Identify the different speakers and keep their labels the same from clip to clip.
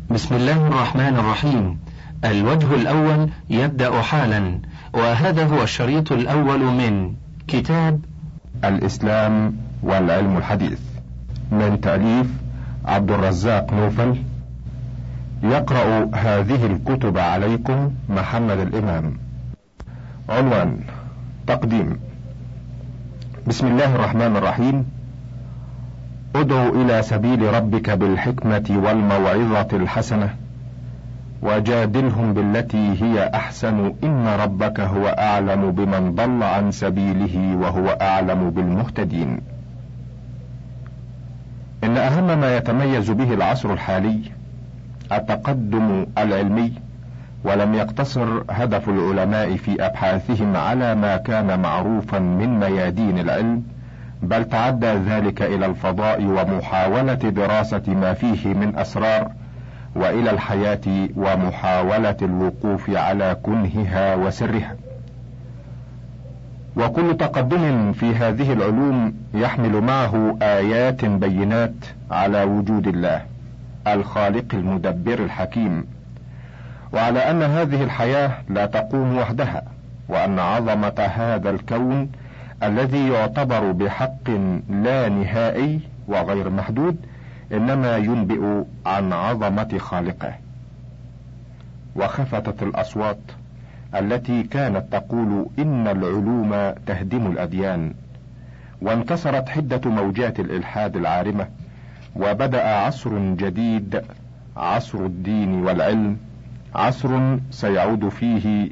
Speaker 1: بسم الله الرحمن الرحيم. الوجه الأول يبدأ حالا، وهذا هو الشريط الأول من كتاب
Speaker 2: الإسلام والعلم الحديث من تأليف عبد الرزاق نوفل. يقرأ هذه الكتب عليكم محمد الإمام. عنوان: تقديم. بسم الله الرحمن الرحيم. ادع إلى سبيل ربك بالحكمة والموعظة الحسنة وجادلهم بالتي هي أحسن إن ربك هو أعلم بمن ضل عن سبيله وهو أعلم بالمهتدين. إن أهم ما يتميز به العصر الحالي التقدم العلمي، ولم يقتصر هدف العلماء في أبحاثهم على ما كان معروفا من ميادين العلم، بل تعدى ذلك إلى الفضاء ومحاولة دراسة ما فيه من أسرار، وإلى الحياة ومحاولة الوقوف على كنهها وسرها. وكل تقدم في هذه العلوم يحمل معه آيات بينات على وجود الله الخالق المدبر الحكيم، وعلى أن هذه الحياة لا تقوم وحدها، وأن عظمة هذا الكون الذي يعتبر بحق لا نهائي وغير محدود إنما ينبئ عن عظمة خالقه. وخفتت الأصوات التي كانت تقول إن العلوم تهدم الأديان، وانكسرت حدة موجات الإلحاد العارمة، وبدأ عصر جديد، عصر الدين والعلم، عصر سيعود فيه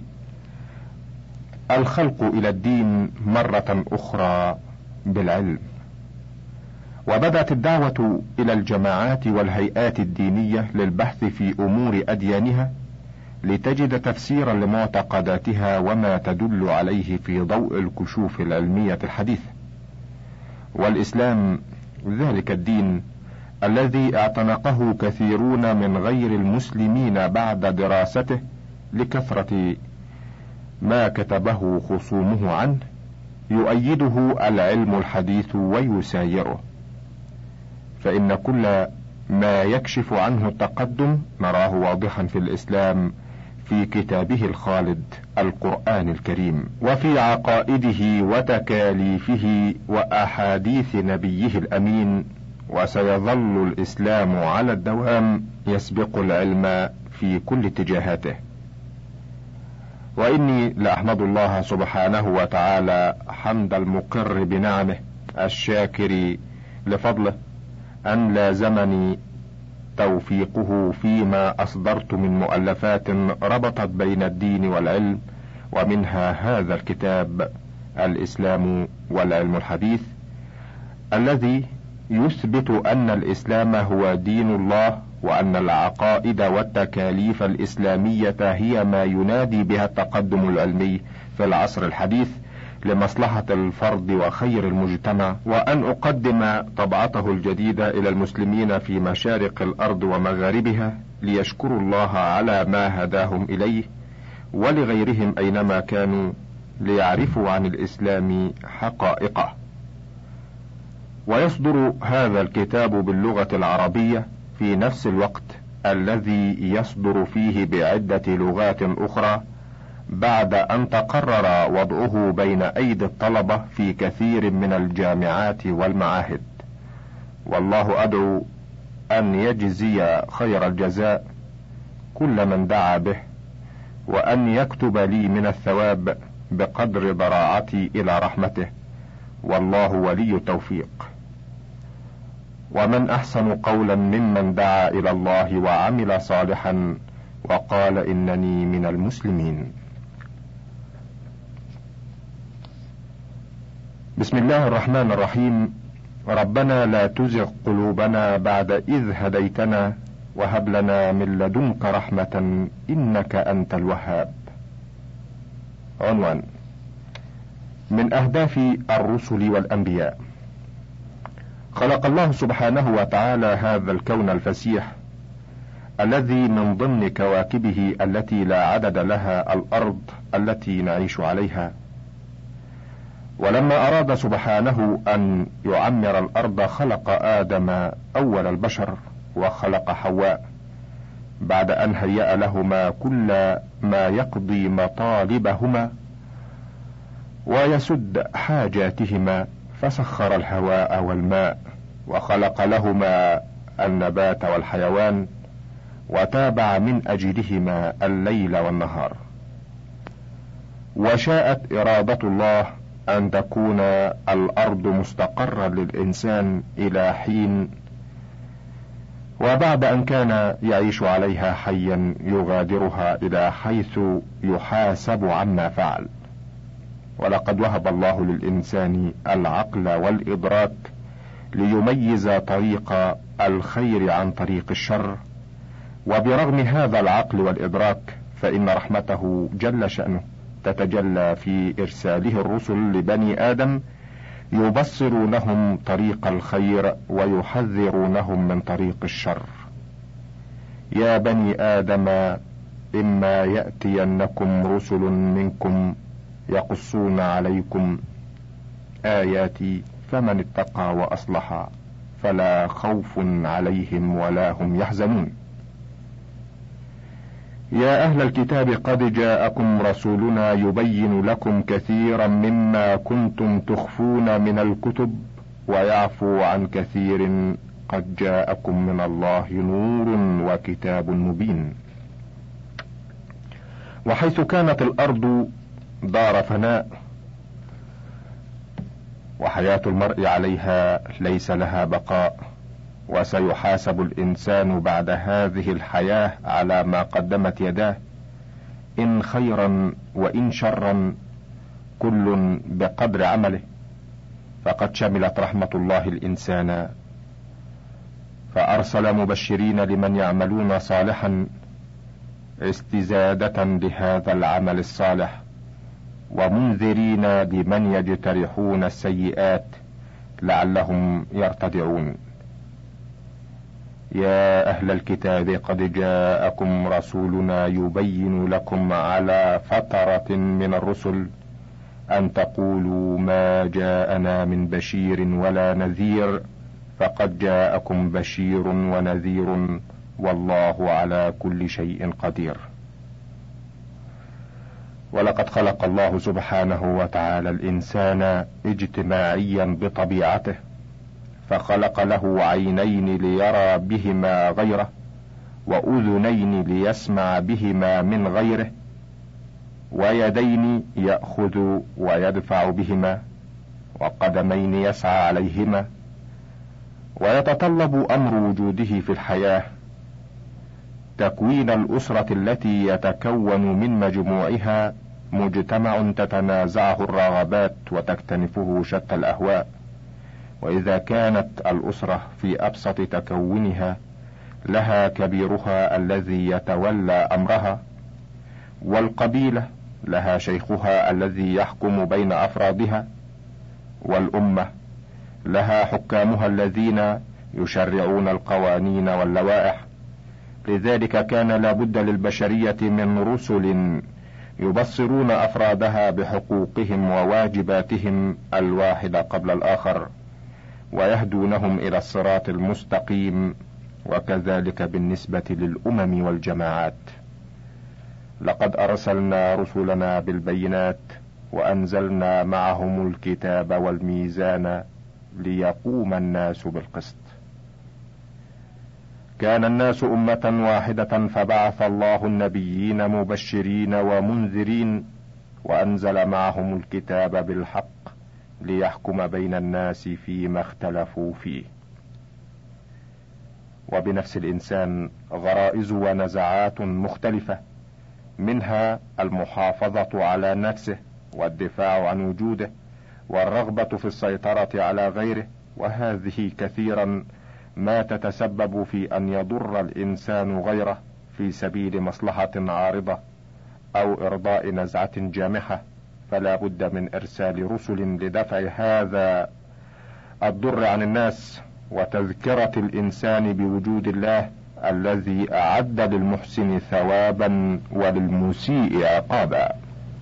Speaker 2: الخلق إلى الدين مرة أخرى بالعلم. وبدأت الدعوة إلى الجماعات والهيئات الدينية للبحث في أمور أديانها لتجد تفسيرا لمعتقداتها وما تدل عليه في ضوء الكشوف العلمية الحديثة. والإسلام ذلك الدين الذي اعتنقه كثيرون من غير المسلمين بعد دراسته لكثرة ما كتبه خصومه عنه، يؤيده العلم الحديث ويسايره. فإن كل ما يكشف عنه التقدم نراه واضحا في الإسلام في كتابه الخالد القرآن الكريم، وفي عقائده وتكاليفه وأحاديث نبيه الأمين. وسيظل الإسلام على الدوام يسبق العلم في كل اتجاهاته. وإني لأحمد الله سبحانه وتعالى حمد المقر بنعمه الشاكر لفضله أن لازمني توفيقه فيما أصدرت من مؤلفات ربطت بين الدين والعلم، ومنها هذا الكتاب الإسلام والعلم الحديث، الذي يثبت أن الإسلام هو دين الله، وأن العقائد والتكاليف الإسلامية هي ما ينادي بها التقدم العلمي في العصر الحديث لمصلحة الفرد وخير المجتمع، وأن أقدم طبعته الجديدة إلى المسلمين في مشارق الأرض ومغاربها ليشكروا الله على ما هداهم إليه، ولغيرهم أينما كانوا ليعرفوا عن الإسلام حقائقه. ويصدر هذا الكتاب باللغة العربية في نفس الوقت الذي يصدر فيه بعدة لغات أخرى، بعد أن تقرر وضعه بين أيدي الطلبة في كثير من الجامعات والمعاهد. والله أدعو أن يجزي خير الجزاء كل من دعا به، وأن يكتب لي من الثواب بقدر ضراعتي إلى رحمته، والله ولي التوفيق. ومن أحسن قولا ممن دعا إلى الله وعمل صالحا وقال إنني من المسلمين. بسم الله الرحمن الرحيم. ربنا لا تزغ قلوبنا بعد إذ هديتنا وهب لنا من لدنك رحمة إنك أنت الوهاب. عنوان: من أهداف الرسل والأنبياء. خلق الله سبحانه وتعالى هذا الكون الفسيح الذي من ضمن كواكبه التي لا عدد لها الأرض التي نعيش عليها. ولما أراد سبحانه أن يعمر الأرض خلق آدم أول البشر وخلق حواء، بعد أن هيأ لهما كل ما يقضي مطالبهما ويسد حاجاتهما، فسخر الهواء والماء، وخلق لهما النبات والحيوان، وتابع من أجلهما الليل والنهار. وشاءت إرادة الله أن تكون الأرض مستقرا للإنسان إلى حين، وبعد أن كان يعيش عليها حيا يغادرها إلى حيث يحاسب عما فعل. ولقد وهب الله للإنسان العقل والإدراك ليميز طريق الخير عن طريق الشر، وبرغم هذا العقل والإدراك فإن رحمته جل شأنه تتجلى في إرساله الرسل لبني آدم يبصرونهم طريق الخير ويحذرونهم من طريق الشر. يا بني آدم إما يأتينكم رسل منكم يقصون عليكم آياتي فمن اتقى وأصلح فلا خوف عليهم ولا هم يحزنون. يا أهل الكتاب قد جاءكم رسولنا يبين لكم كثيرا مما كنتم تخفون من الكتب ويعفو عن كثير، قد جاءكم من الله نور وكتاب مبين. وحيث كانت الأرض دار فناء وحياة المرء عليها ليس لها بقاء، وسيحاسب الإنسان بعد هذه الحياة على ما قدمت يداه، إن خيرا وإن شرا كل بقدر عمله. فقد شملت رحمة الله الإنسان فأرسل مبشرين لمن يعملون صالحا استزادة لهذا العمل الصالح، ومنذرين لمن يجترحون السيئات لعلهم يرتدعون. يا أهل الكتاب قد جاءكم رسولنا يبين لكم على فترة من الرسل أن تقولوا ما جاءنا من بشير ولا نذير، فقد جاءكم بشير ونذير والله على كل شيء قدير. ولقد خلق الله سبحانه وتعالى الإنسان اجتماعيا بطبيعته، فخلق له عينين ليرى بهما غيره، وأذنين ليسمع بهما من غيره، ويدين يأخذ ويدفع بهما، وقدمين يسعى عليهما. ويتطلب أمر وجوده في الحياة تكوين الأسرة التي يتكون من مجموعها مجتمع تتنازعه الرغبات وتكتنفه شتى الأهواء. وإذا كانت الأسرة في أبسط تكونها لها كبيرها الذي يتولى أمرها، والقبيلة لها شيخها الذي يحكم بين أفرادها، والأمة لها حكامها الذين يشرعون القوانين واللوائح، لذلك كان لابد للبشرية من رسل يبصرون أفرادها بحقوقهم وواجباتهم الواحد قبل الآخر، ويهدونهم إلى الصراط المستقيم. وكذلك بالنسبة للأمم والجماعات. لقد أرسلنا رسلنا بالبينات وأنزلنا معهم الكتاب والميزان ليقوم الناس بالقسط. كان الناس أمة واحدة فبعث الله النبيين مبشرين ومنذرين، وأنزل معهم الكتاب بالحق ليحكم بين الناس فيما اختلفوا فيه. وبنفس الإنسان غرائز ونزعات مختلفة، منها المحافظة على نفسه والدفاع عن وجوده والرغبة في السيطرة على غيره، وهذه كثيرا ما تتسبب في أن يضر الإنسان غيره في سبيل مصلحة عارضة أو إرضاء نزعة جامحة، فلا بد من إرسال رسل لدفع هذا الضر عن الناس وتذكرة الإنسان بوجود الله الذي أعد للمحسن ثوابا وللمسيء عقابا.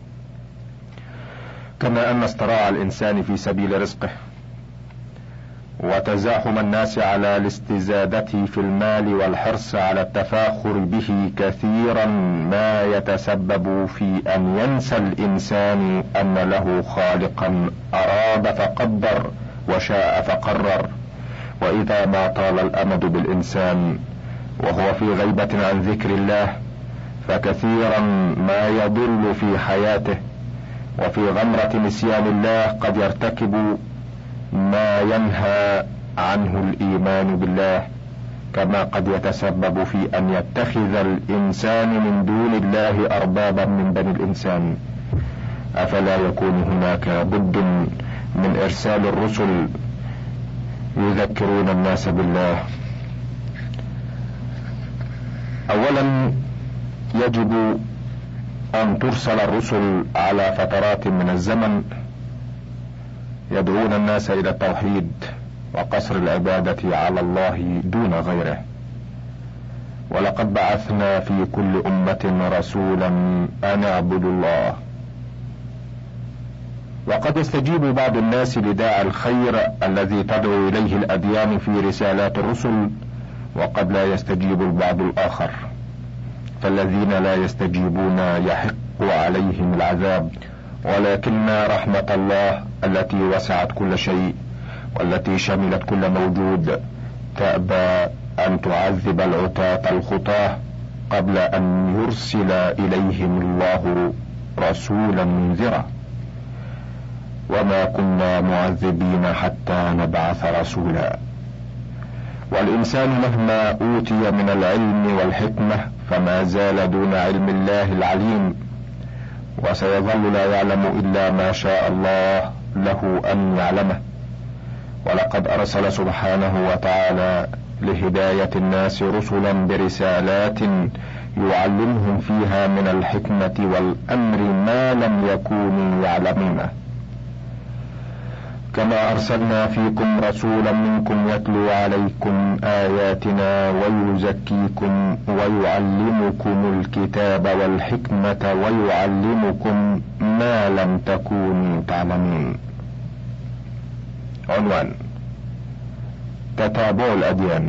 Speaker 2: كما أن اصطراع الإنسان في سبيل رزقه وتزاحم الناس على الاستزادة في المال والحرص على التفاخر به كثيرا ما يتسبب في أن ينسى الإنسان أن له خالقا أراد فقدر وشاء فقرر. وإذا ما طال الأمد بالإنسان وهو في غيبة عن ذكر الله فكثيرا ما يضل في حياته، وفي غمرة نسيان الله قد يرتكب ما ينهى عنه الإيمان بالله، كما قد يتسبب في أن يتخذ الإنسان من دون الله أربابا من بني الإنسان. أفلا يكون هناك بد من إرسال الرسل يذكرون الناس بالله؟ أولا يجب أن ترسل الرسل على فترات من الزمن يدعون الناس إلى التوحيد وقصر العبادة على الله دون غيره. ولقد بعثنا في كل أمة رسولا أن اعبدوا الله. وقد يستجيب بعض الناس لداعي الخير الذي تدعو إليه الأديان في رسالات الرسل، وقد لا يستجيب البعض الآخر، فالذين لا يستجيبون يحق عليهم العذاب. ولكن رحمة الله التي وسعت كل شيء والتي شملت كل موجود تأبى أن تعذب العتاة الخطاة قبل أن يرسل إليهم الله رسولا منذرا. وما كنا معذبين حتى نبعث رسولا. والإنسان مهما أوتي من العلم والحكمة فما زال دون علم الله العليم، وسيظل لا يعلم إلا ما شاء الله له أن يعلمه. ولقد أرسل سبحانه وتعالى لهداية الناس رسلا برسالات يعلمهم فيها من الحكمة والأمر ما لم يكونوا يعلمونه. كما أرسلنا فيكم رسولا منكم يتلو عليكم آياتنا ويزكيكم ويعلمكم الكتاب والحكمة ويعلمكم ما لم تكونوا تعلمون. عنوان: تتابع الأديان.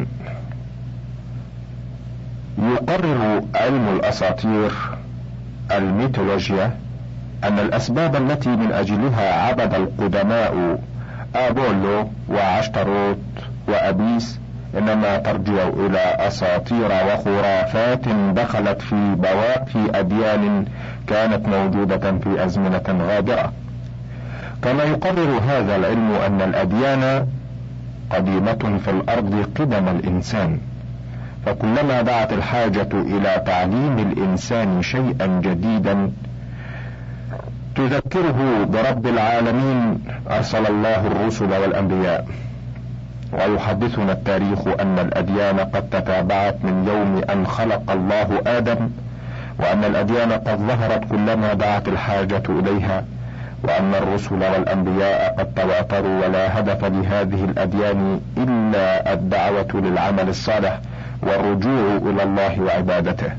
Speaker 2: يقرر علم الأساطير الميثولوجيا أن الأسباب التي من أجلها عبد القدماء أبولو وعشتروت وأبيس إنما ترجع إلى أساطير وخرافات دخلت في بواقي أديان كانت موجودة في أزمنة غابرة. كما يقرر هذا العلم أن الأديان قديمة في الأرض قدم الإنسان، فكلما دعت الحاجة إلى تعليم الإنسان شيئا جديدا تذكره برب العالمين أرسل الله الرسل والأنبياء. ويحدثنا التاريخ أن الأديان قد تتابعت من يوم أن خلق الله آدم، وأن الأديان قد ظهرت كلما دعت الحاجة إليها، وأن الرسل والأنبياء قد تواتروا، ولا هدف لهذه الأديان إلا الدعوة للعمل الصالح والرجوع إلى الله وعبادته.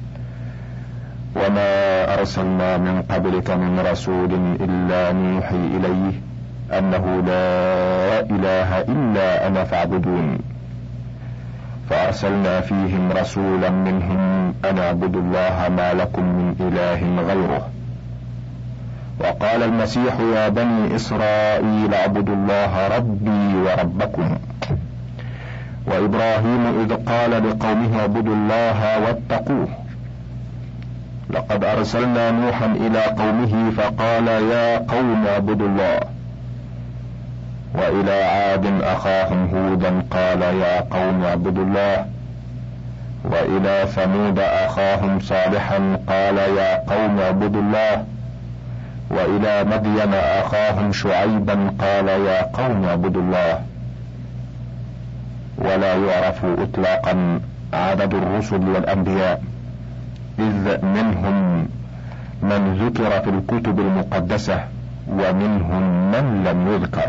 Speaker 2: وما أرسلنا من قبلك من رسول إلا نوحي إليه أنه لا إله إلا أنا فاعبدون. فأرسلنا فيهم رسولا منهم أن اعبدوا الله ما لكم من إله غيره. وقال المسيح: يا بني إسرائيل اعبدوا الله ربي وربكم. وإبراهيم إذ قال لقومه اعبدوا الله واتقوه. لقد أرسلنا نوحا إلى قومه فقال: يا قوم اعبدوا الله. وإلى عاد أخاهم هودا قال: يا قوم اعبدوا الله. وإلى ثمود أخاهم صالحا قال: يا قوم اعبدوا الله. وإلى مدين أخاهم شعيبا قال: يا قوم اعبدوا الله. ولا يعرف إطلاقا عدد الرسل والأنبياء، إذ منهم من ذكر في الكتب المقدسة ومنهم من لم يذكر.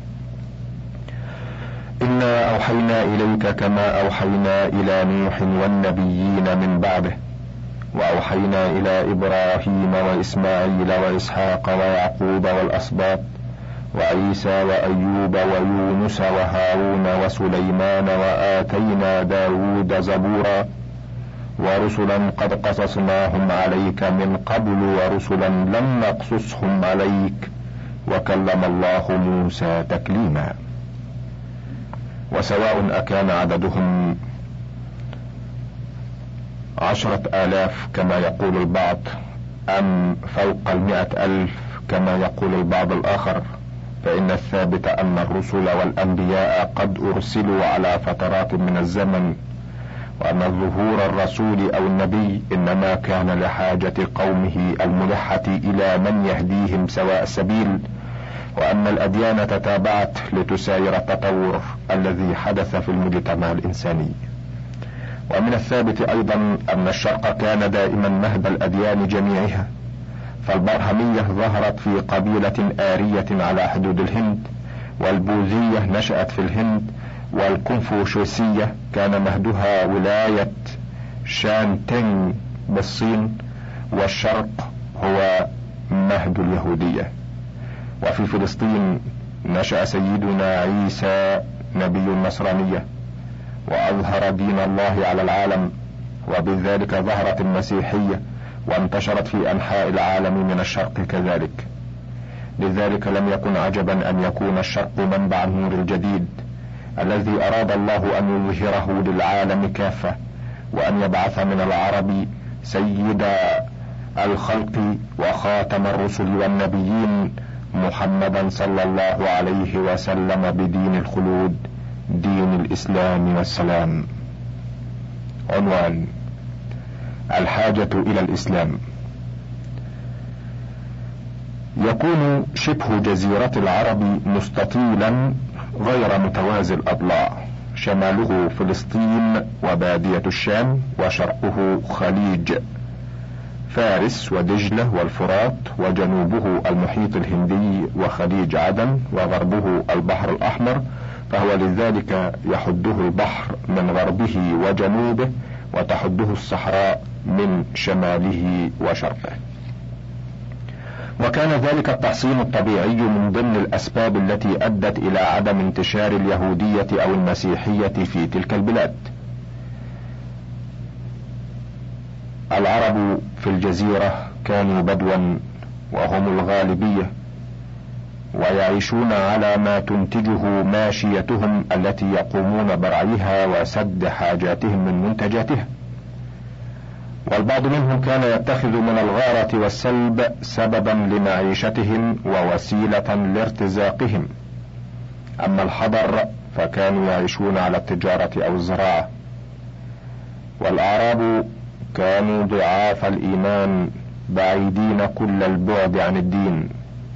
Speaker 2: إنا أوحينا إليك كما أوحينا إلى نوح والنبيين من بعده، وأوحينا إلى إبراهيم وإسماعيل وإسحاق ويعقوب والأسباط، وعيسى وأيوب ويونس وهارون وسليمان وآتينا داود زبورا ورسلا قد قصصناهم عليك من قبل ورسلا لم نقصصهم عليك وكلم الله موسى تكليما. وسواء أكان عددهم 10,000 كما يقول البعض أم فوق 100,000 كما يقول البعض الآخر، فإن الثابت أن الرسل والأنبياء قد أرسلوا على فترات من الزمن، وأن ظهور الرسول أو النبي إنما كان لحاجة قومه الملحة إلى من يهديهم سواء السبيل، وأن الأديان تتابعت لتساير التطور الذي حدث في المجتمع الإنساني. ومن الثابت أيضا أن الشرق كان دائما مهد الأديان جميعها، فالبرهمية ظهرت في قبيلة آرية على حدود الهند، والبوذية نشأت في الهند، والكونفوشيوسية كان مهدها ولاية شانتينغ بالصين، والشرق هو مهد اليهودية. وفي فلسطين نشأ سيدنا عيسى نبي النصرانية وأظهر دين الله على العالم، وبذلك ظهرت المسيحية وانتشرت في أنحاء العالم من الشرق كذلك. لذلك لم يكن عجبا أن يكون الشرق منبع النور الجديد الذي أراد الله أن يظهره للعالم كافة، وأن يبعث من العرب سيد الخلق وخاتم الرسل والنبيين محمدا صلى الله عليه وسلم بدين الخلود، دين الإسلام والسلام. عنوان: الحاجة إلى الإسلام. يكون شبه جزيرة العرب مستطيلا غير متوازي الأضلاع، شماله فلسطين وبادية الشام، وشرقه خليج فارس ودجلة والفرات، وجنوبه المحيط الهندي وخليج عدن، وغربه البحر الأحمر، فهو لذلك يحده البحر من غربه وجنوبه، وتحده الصحراء من شماله وشرقه. وكان ذلك التحصين الطبيعي من ضمن الأسباب التي أدت إلى عدم انتشار اليهودية أو المسيحية في تلك البلاد. العرب في الجزيرة كانوا بدوا وهم الغالبية، ويعيشون على ما تنتجه ماشيتهم التي يقومون برعيها وسد حاجاتهم من منتجاتها، والبعض منهم كان يتخذ من الغارة والسلب سببا لمعيشتهم ووسيلة لارتزاقهم. أما الحضر فكانوا يعيشون على التجارة أو الزراعة. والأعراب كانوا ضعاف الإيمان بعيدين كل البعد عن الدين.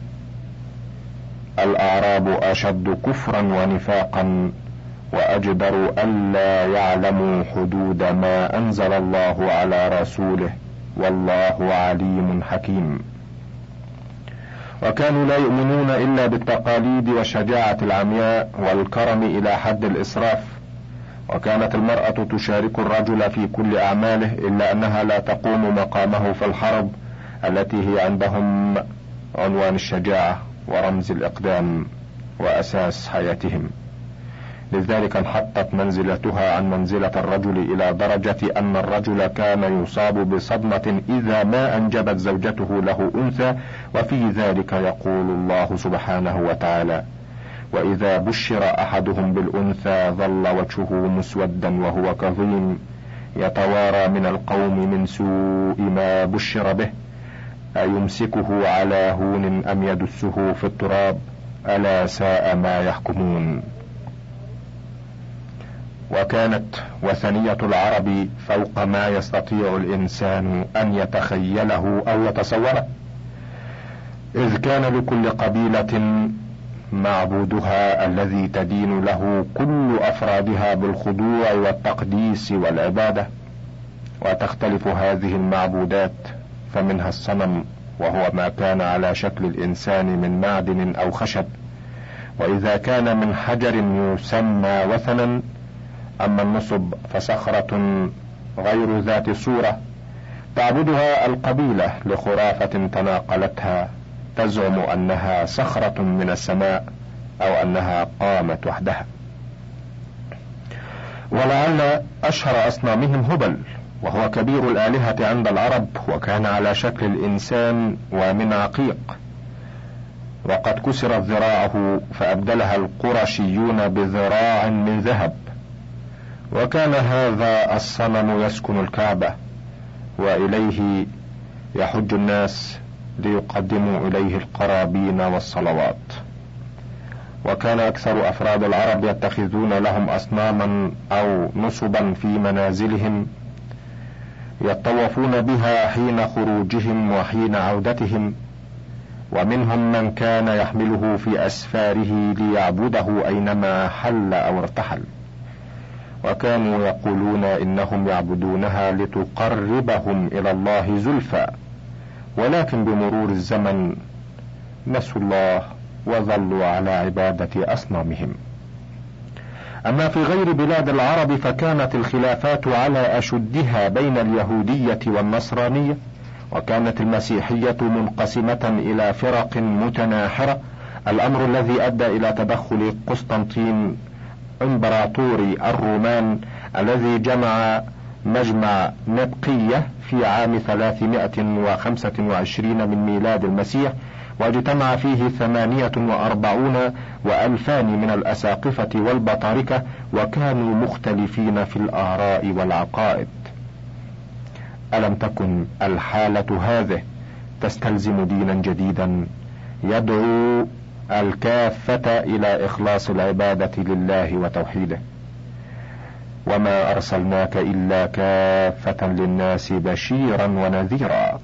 Speaker 2: الأعراب أشد كفرا ونفاقا وأجدر ألا يعلموا حدود ما أنزل الله على رسوله، والله عليم حكيم. وكانوا لا يؤمنون إلا بالتقاليد والشجاعة العمياء والكرم إلى حد الإسراف. وكانت المرأة تشارك الرجل في كل أعماله، إلا أنها لا تقوم مقامه في الحرب التي هي عندهم عنوان الشجاعة ورمز الإقدام وأساس حياتهم. لذلك انحطت منزلتها عن منزلة الرجل إلى درجة أن الرجل كان يصاب بصدمة إذا ما أنجبت زوجته له أنثى، وفي ذلك يقول الله سبحانه وتعالى: وإذا بشر أحدهم بالأنثى ظل وجهه مسودا وهو كظيم يتوارى من القوم من سوء ما بشر به أيمسكه على هون أم يدسه في التراب ألا ساء ما يحكمون. وكانت وثنية العرب فوق ما يستطيع الإنسان أن يتخيله أو يتصوره، إذ كان لكل قبيلة معبودها الذي تدين له كل أفرادها بالخضوع والتقديس والعبادة. وتختلف هذه المعبودات، فمنها الصنم وهو ما كان على شكل الإنسان من معدن أو خشب، وإذا كان من حجر يسمى وثنا. أما النصب فصخرة غير ذات صورة تعبدها القبيلة لخرافة تناقلتها تزعم أنها صخرة من السماء أو أنها قامت وحدها. ولعل أشهر أصنامهم هبل، وهو كبير الآلهة عند العرب، وكان على شكل الإنسان ومن عقيق، وقد كسرت ذراعه فأبدلها القرشيون بذراع من ذهب. وكان هذا الصنم يسكن الكعبة، وإليه يحج الناس ليقدموا إليه القرابين والصلوات. وكان أكثر أفراد العرب يتخذون لهم أصناما أو نصبا في منازلهم يطوفون بها حين خروجهم وحين عودتهم، ومنهم من كان يحمله في أسفاره ليعبده أينما حل أو ارتحل. وكانوا يقولون إنهم يعبدونها لتقربهم إلى الله زلفى، ولكن بمرور الزمن نسوا الله وظلوا على عبادة أصنامهم. أما في غير بلاد العرب فكانت الخلافات على أشدها بين اليهودية والنصرانية، وكانت المسيحية منقسمة إلى فرق متناحرة، الأمر الذي أدى إلى تدخل قسطنطين إمبراطور الرومان الذي جمع مجمع نقية في عام 325 من ميلاد المسيح، واجتمع فيه 48,000 من الأساقفة والبطاركة، وكانوا مختلفين في الآراء والعقائد. ألم تكن الحالة هذه تستلزم دينا جديدا يدعو الكافة إلى إخلاص العبادة لله وتوحيده؟ وما أرسلناك إلا كافة للناس بشيرا ونذيرا.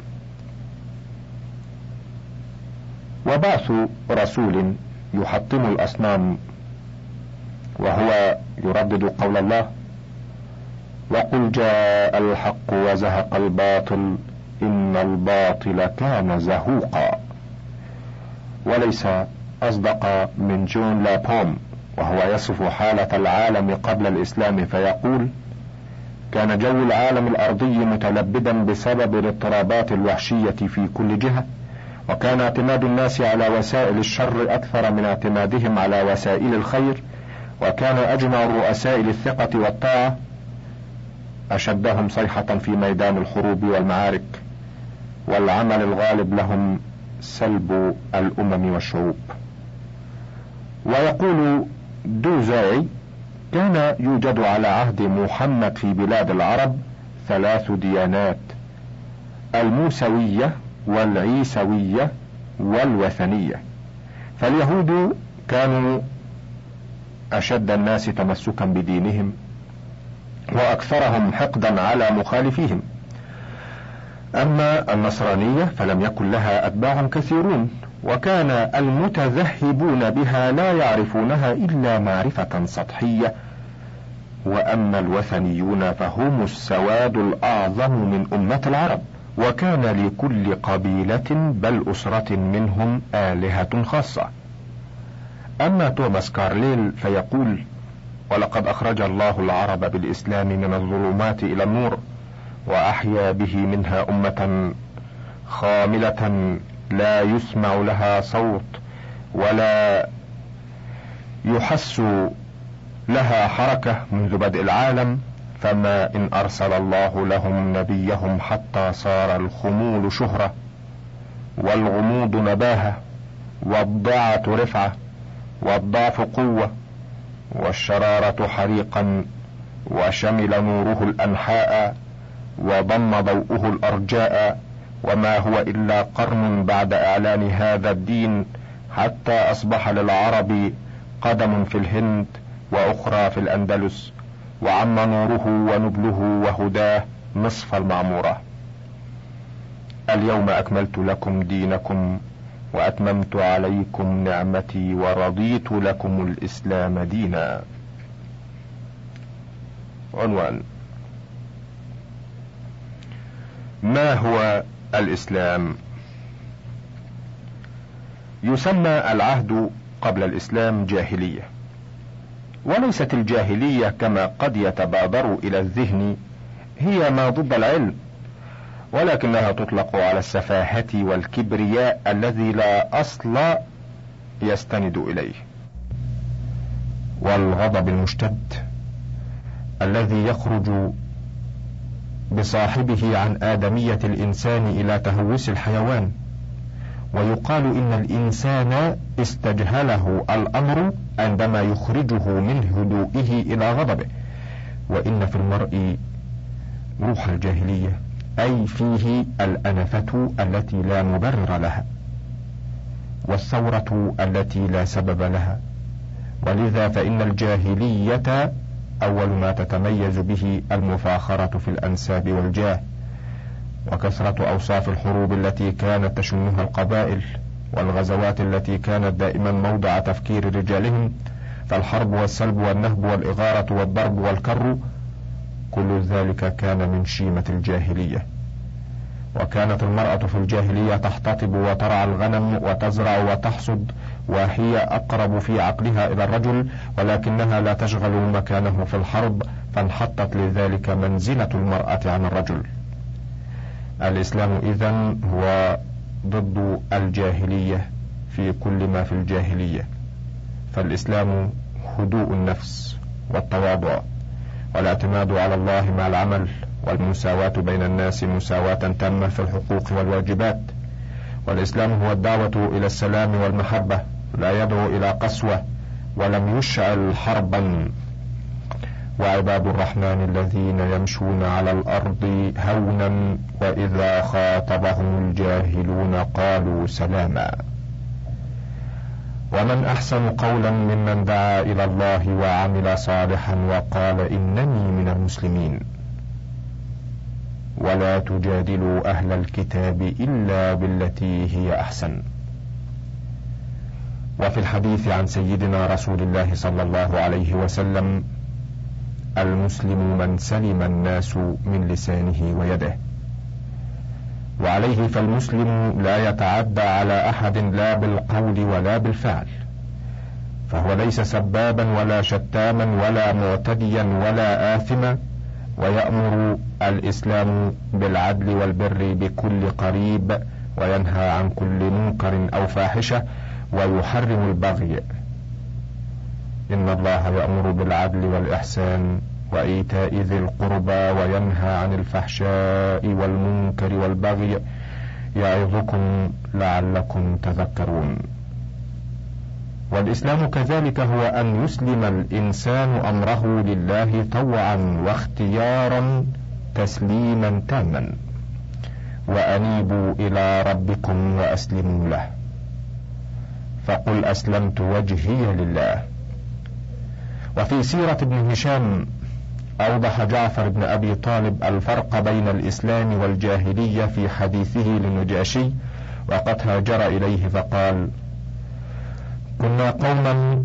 Speaker 2: وبعث رسول يحطم الأصنام وهو يردد قول الله: وقل جاء الحق وزهق الباطل إن الباطل كان زهوقا. وليس أصدق من جون لابوم وهو يصف حالة العالم قبل الإسلام فيقول: كان جو العالم الأرضي متلبدا بسبب الاضطرابات الوحشية في كل جهة، وكان اعتماد الناس على وسائل الشر أكثر من اعتمادهم على وسائل الخير، وكان أجمع الرؤساء للثقة والطاعة أشدهم صيحة في ميدان الحروب والمعارك، والعمل الغالب لهم سلب الأمم والشعوب. ويقول دوزاي: كان يوجد على عهد محمد في بلاد العرب 3 ديانات: الموسوية والعيسوية والوثنية. فاليهود كانوا أشد الناس تمسكا بدينهم وأكثرهم حقدا على مخالفيهم. أما النصرانية فلم يكن لها أتباع كثيرون، وكان المتذهبون بها لا يعرفونها إلا معرفة سطحية. وأما الوثنيون فهم السواد الأعظم من أمة العرب، وكان لكل قبيلة بل أسرة منهم آلهة خاصة. أما توماس كارليل فيقول: ولقد أخرج الله العرب بالإسلام من الظلمات إلى النور، وأحيا به منها أمة خاملة لا يسمع لها صوت ولا يحس لها حركة منذ بدء العالم، فما إن أرسل الله لهم نبيهم حتى صار الخمول شهرة، والغموض نباهة، والضاعة رفعة، والضعف قوة، والشرارة حريقا، وشمل نوره الأنحاء، وضم ضوءه الأرجاء، وما هو إلا قرن بعد إعلان هذا الدين، حتى أصبح للعرب قدم في الهند وأخرى في الأندلس، وعم نوره ونبله وهداه نصف المعمورة. اليوم أكملت لكم دينكم وأتممت عليكم نعمتي ورضيت لكم الإسلام دينا. عنوان: ما هو الإسلام؟ يسمى العهد قبل الإسلام جاهلية، وليست الجاهلية كما قد يتبادر إلى الذهن هي ما ضد العلم، ولكنها تطلق على السفاهة والكبرياء الذي لا أصل يستند إليه، والغضب المشتد الذي يخرج بصاحبه عن آدمية الإنسان إلى تهوس الحيوان. ويقال إن الإنسان استجهله الأمر عندما يخرجه من هدوئه إلى غضبه، وإن في المرء روح الجاهلية، أي فيه الأنفة التي لا مبرر لها، والثورة التي لا سبب لها. ولذا فإن الجاهلية أول ما تتميز به المفاخرة في الأنساب والجاه، وكثرة أوصاف الحروب التي كانت تشنها القبائل، والغزوات التي كانت دائما موضع تفكير رجالهم، فالحرب والسلب والنهب والإغارة والضرب والكر كل ذلك كان من شيمة الجاهلية. وكانت المرأة في الجاهلية تحتطب وترعى الغنم وتزرع وتحصد، وهي أقرب في عقلها إلى الرجل، ولكنها لا تشغل مكانه في الحرب، فانحطت لذلك منزلة المرأة عن الرجل. الإسلام إذن هو ضد الجاهلية في كل ما في الجاهلية، فالإسلام هدوء النفس والتواضع والاعتماد على الله مع العمل، والمساواة بين الناس مساواة تامة في الحقوق والواجبات. والإسلام هو الدعوة إلى السلام والمحبة، لا يدعو إلى قسوة، ولم يشعل حربا. وعباد الرحمن الذين يمشون على الأرض هونا وإذا خاطبهم الجاهلون قالوا سلاما. ومن أحسن قولا ممن دعا إلى الله وعمل صالحا وقال إنني من المسلمين. ولا تجادلوا أهل الكتاب إلا بالتي هي أحسن. وفي الحديث عن سيدنا رسول الله صلى الله عليه وسلم: المسلم من سلم الناس من لسانه ويده. وعليه فالمسلم لا يتعدى على أحد لا بالقول ولا بالفعل، فهو ليس سبابا ولا شتاما ولا معتديا ولا آثما. ويأمر الإسلام بالعدل والبر بكل قريب، وينهى عن كل منكر أو فاحشة، ويحرم البغي. إن الله يأمر بالعدل والإحسان وإيتاء ذي القربى وينهى عن الفحشاء والمنكر والبغي يعظكم لعلكم تذكرون. والإسلام كذلك هو أن يسلم الإنسان أمره لله طوعا واختيارا تسليما تاما. وأنيبوا إلى ربكم وأسلموا له، فقل أسلمت وجهي لله. وفي سيرة ابن هشام أوضح جعفر بن أبي طالب الفرق بين الإسلام والجاهلية في حديثه للنجاشي، وقد هاجر إليه فقال: كنا قوما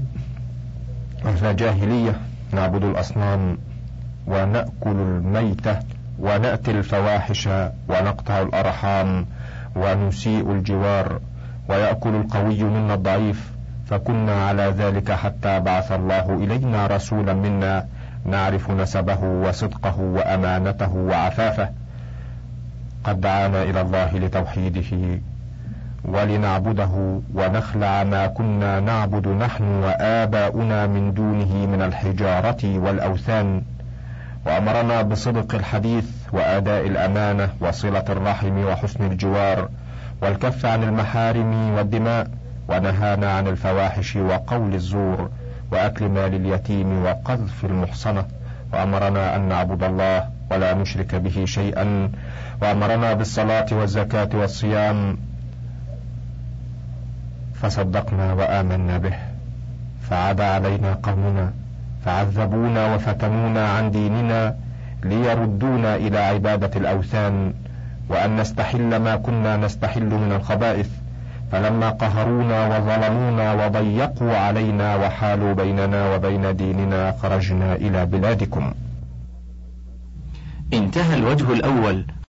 Speaker 2: أهل جاهلية نعبد الأصنام ونأكل الميتة ونأتي الفواحش ونقطع الأرحام ونسيء الجوار، ويأكل القوي منا الضعيف، فكنا على ذلك حتى بعث الله إلينا رسولا منا نعرف نسبه وصدقه وأمانته وعفافه، قد دعانا إلى الله لتوحيده ولنعبده ونخلع ما كنا نعبد نحن وآباؤنا من دونه من الحجارة والأوثان، وأمرنا بصدق الحديث وأداء الأمانة وصلة الرحم وحسن الجوار والكف عن المحارم والدماء، ونهانا عن الفواحش وقول الزور وأكل مال اليتيم وقذف المحصنة، وأمرنا أن نعبد الله ولا نشرك به شيئا، وأمرنا بالصلاة والزكاة والصيام، فصدقنا وآمنا به. فعدا علينا قومنا فعذبونا وفتنونا عن ديننا ليردونا إلى عبادة الأوثان، وأن نستحل ما كنا نستحل من الخبائث، فلما قهرونا وظلمونا وضيقوا علينا وحالوا بيننا وبين ديننا خرجنا إلى بلادكم.
Speaker 1: انتهى الوجه الأول.